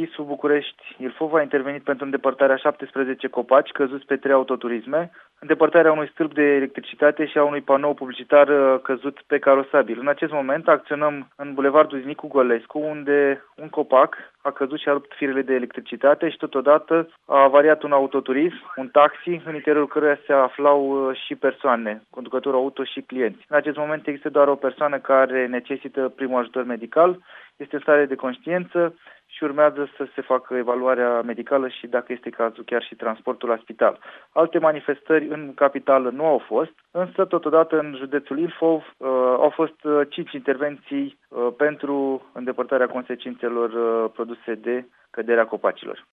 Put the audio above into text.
ISU București Ilfov a intervenit pentru îndepărtarea 17 copaci căzuți pe 3 autoturisme, îndepărtarea unui stâlp de electricitate și a unui panou publicitar căzut pe carosabil. În acest moment acționăm în bulevardul Nicu Golescu, unde un copac a căzut și a rupt firele de electricitate și totodată a avariat un autoturism, un taxi, în interiorul căruia se aflau și persoane, conducător auto și clienți. În acest moment există doar o persoană care necesită primul ajutor medical, este în stare de conștiință și urmează să se facă evaluarea medicală și, dacă este cazul, chiar și transportul la spital. Alte manifestări în capitală nu au fost, însă totodată în județul Ilfov au fost 5 intervenții pentru îndepărtarea consecințelor produse de căderea copacilor.